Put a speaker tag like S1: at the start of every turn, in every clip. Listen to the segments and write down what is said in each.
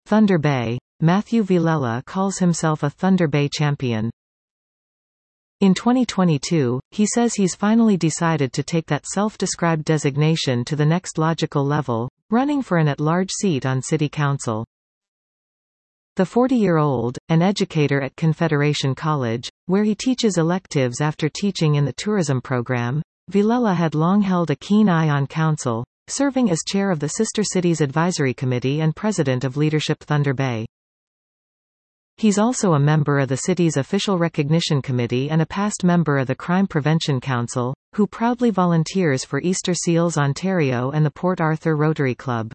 S1: Thunder Bay. Matthew Villela calls himself a Thunder Bay champion. In 2022, he says he's finally decided to take that self-described designation to the next logical level, running for an at-large seat on city council. The 40-year-old, an educator at Confederation College, where he teaches electives after teaching in the tourism program, Villela had long held a keen eye on council, serving as chair of the Sister Cities Advisory Committee and president of Leadership Thunder Bay. He's also a member of the city's Official Recognition Committee and a past member of the Crime Prevention Council, who proudly volunteers for Easter Seals Ontario and the Port Arthur Rotary Club.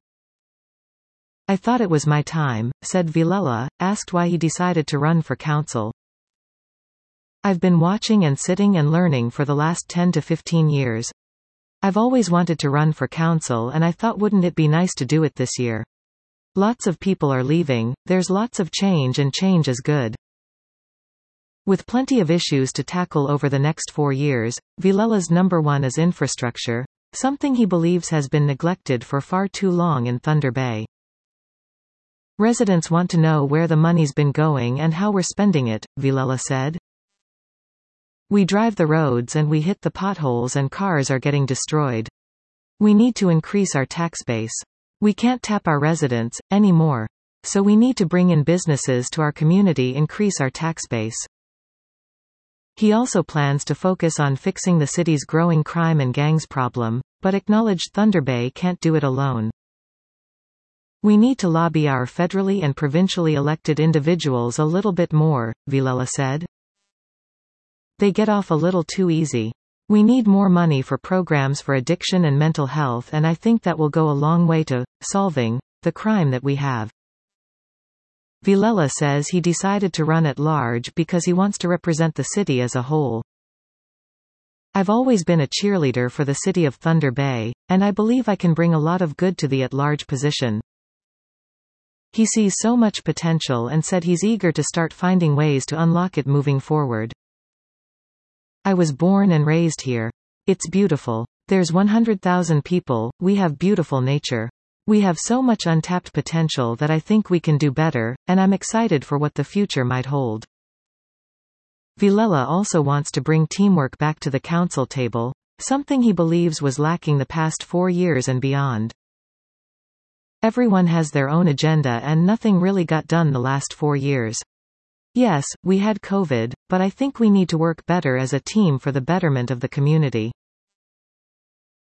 S1: "I thought it was my time," said Villela, asked why he decided to run for council. "I've been watching and sitting and learning for the last 10 to 15 years. I've always wanted to run for council and I thought wouldn't it be nice to do it this year. Lots of people are leaving, there's lots of change and change is good." With plenty of issues to tackle over the next 4 years, Villela's number one is infrastructure, something he believes has been neglected for far too long in Thunder Bay. "Residents want to know where the money's been going and how we're spending it," Villela said. "We drive the roads and we hit the potholes and cars are getting destroyed. We need to increase our tax base. We can't tap our residents anymore. So we need to bring in businesses to our community, increase our tax base." He also plans to focus on fixing the city's growing crime and gangs problem, but acknowledged Thunder Bay can't do it alone. "We need to lobby our federally and provincially elected individuals a little bit more," Villela said. "They get off a little too easy. We need more money for programs for addiction and mental health, and I think that will go a long way to solving the crime that we have." Villela says he decided to run at large because he wants to represent the city as a whole. "I've always been a cheerleader for the city of Thunder Bay, and I believe I can bring a lot of good to the at-large position." He sees so much potential and said he's eager to start finding ways to unlock it moving forward. "I was born and raised here. It's beautiful. There's 100,000 people, we have beautiful nature. We have so much untapped potential that I think we can do better, and I'm excited for what the future might hold." Villela also wants to bring teamwork back to the council table, something he believes was lacking the past 4 years and beyond. "Everyone has their own agenda and nothing really got done the last 4 years. Yes, we had COVID, but I think we need to work better as a team for the betterment of the community."